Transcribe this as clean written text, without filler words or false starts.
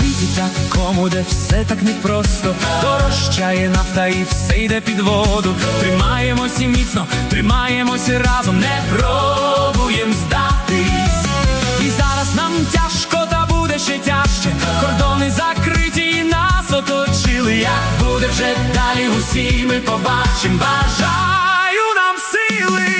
світі такому, де все так непросто, дорожчає нафта і все йде під воду. Тримаємось і міцно, тримаємось разом, не пробуєм здатись. І зараз нам тяжко, та буде ще тяжче. Кордони закриті і нас оточили. Як буде вже далі, усі ми побачим. Бажаю нам сили.